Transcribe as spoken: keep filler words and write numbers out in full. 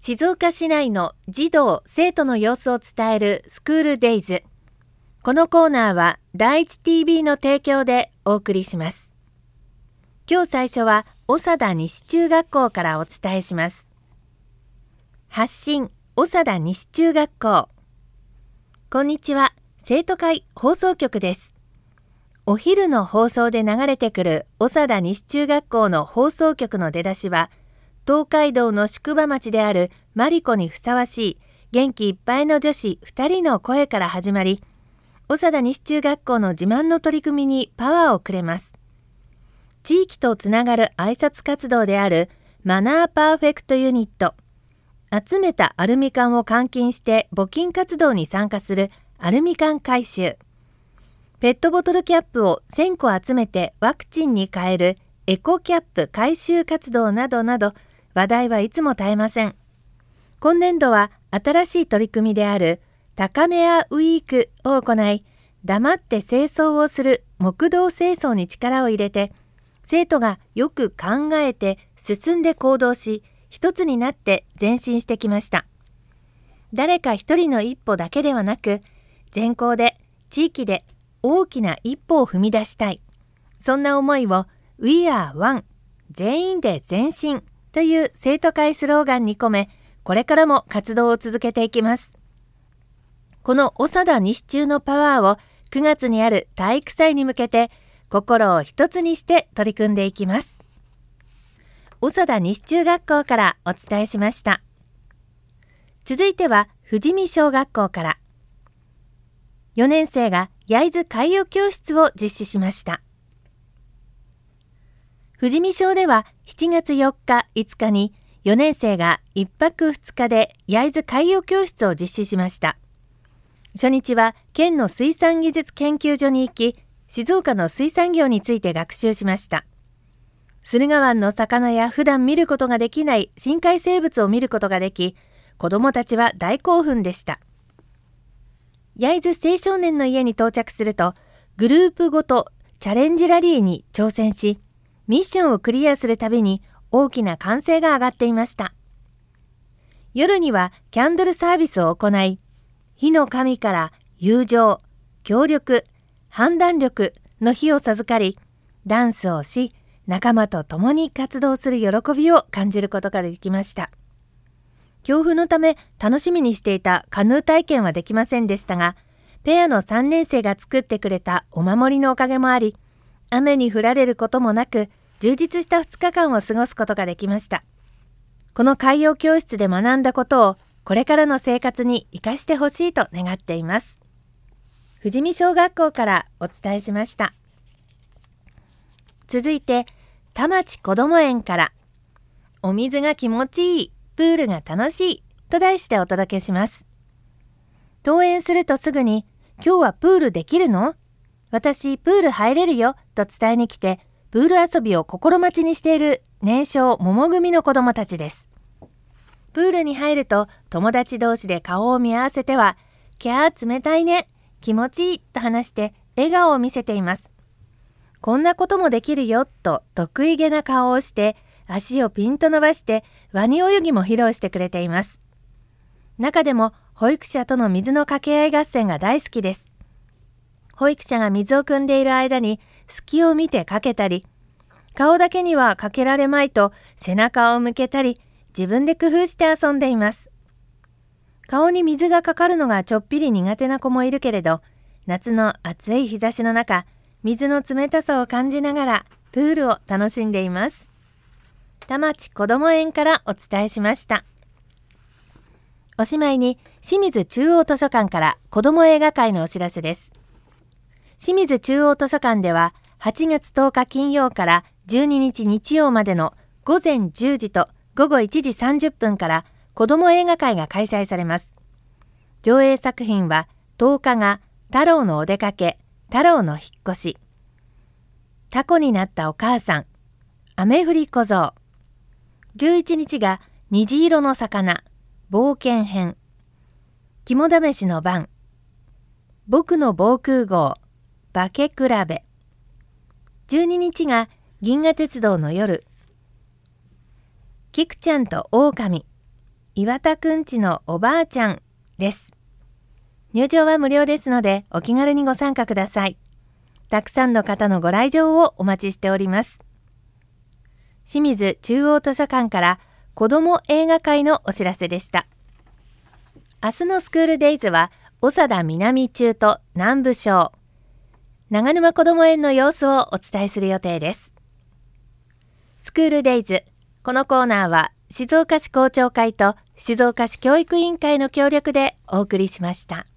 静岡市内の児童・生徒の様子を伝えるスクールデイズ。このコーナーは第一 ティービー の提供でお送りします。今日最初は長田西中学校からお伝えします。発信長田西中学校。こんにちは、生徒会放送局です。お昼の放送で流れてくる長田西中学校の放送局の出だしは、東海道の宿場町であるマリコにふさわしい元気いっぱいの女子ふたりの声から始まり、長田西中学校の自慢の取り組みにパワーをくれます。地域とつながる挨拶活動であるマナーパーフェクトユニット、集めたアルミ缶を換金して募金活動に参加するアルミ缶回収、ペットボトルキャップをせんこ集めてワクチンに変えるエコキャップ回収活動などなど、話題はいつも絶えません。今年度は新しい取り組みであるタカメアウィークを行い、黙って清掃をする木道清掃に力を入れて、生徒がよく考えて進んで行動し、一つになって前進してきました。誰か一人の一歩だけではなく、全校で地域で大きな一歩を踏み出したい。そんな思いを We are one 全員で前進という生徒会スローガンに込め、これからも活動を続けていきます。この長田西中のパワーをくがつにある体育祭に向けて心を一つにして取り組んでいきます。長田西中学校からお伝えしました。続いては富士見小学校から。よねん生が焼津海洋教室を実施しました。富士見小ではしちがつよっか、いつかによねん生がいっぱくふつかで焼津海洋教室を実施しました。初日は県の水産技術研究所に行き、静岡の水産業について学習しました。駿河湾の魚や普段見ることができない深海生物を見ることができ、子どもたちは大興奮でした。焼津青少年の家に到着すると、グループごとチャレンジラリーに挑戦し、ミッションをクリアするたびに大きな歓声が上がっていました。夜にはキャンドルサービスを行い、火の神から友情、協力、判断力の火を授かり、ダンスをし、仲間と共に活動する喜びを感じることができました。強風のため楽しみにしていたカヌー体験はできませんでしたが、ペアのさんねん生が作ってくれたお守りのおかげもあり、雨に降られることもなく、充実したふつかかんを過ごすことができました。この海洋教室で学んだことを、これからの生活に生かしてほしいと願っています。富士見小学校からお伝えしました。続いて、田町こども園から、お水が気持ちいい、プールが楽しいと題してお届けします。登園するとすぐに、今日はプールできるの？私プール入れるよと伝えに来て、プール遊びを心待ちにしている年少桃組の子どもたちです。プールに入ると友達同士で顔を見合わせては、キャー冷たいね、気持ちいいと話して笑顔を見せています。こんなこともできるよと得意げな顔をして、足をピンと伸ばしてワニ泳ぎも披露してくれています。中でも保育者との水の掛け合い合戦が大好きです。保育者が水を汲んでいる間に隙を見てかけたり、顔だけにはかけられまいと背中を向けたり、自分で工夫して遊んでいます。顔に水がかかるのがちょっぴり苦手な子もいるけれど、夏の暑い日差しの中、水の冷たさを感じながらプールを楽しんでいます。田町こども園からお伝えしました。おしまいに清水中央図書館から子ども映画会のお知らせです。清水中央図書館でははちがつとおか金曜からじゅうににち日曜までのごぜんじゅうじとごごいちじさんじゅっぷんから子ども映画会が開催されます。上映作品はとおかが太郎のお出かけ、太郎の引っ越し、タコになったお母さん、雨降り小僧、じゅういちにちが虹色の魚、冒険編、肝試しの番、僕の防空壕、化け比べ、じゅうににちが銀河鉄道の夜、キクちゃんと狼、 岩田くんちのおばあちゃんです。入場は無料ですのでお気軽にご参加ください。たくさんの方のご来場をお待ちしております。清水中央図書館から子ども映画会のお知らせでした。明日のスクールデイズは長田南中と南部小、長沼こども園の様子をお伝えする予定です。スクールデイズ、このコーナーは静岡市校長会と静岡市教育委員会の協力でお送りしました。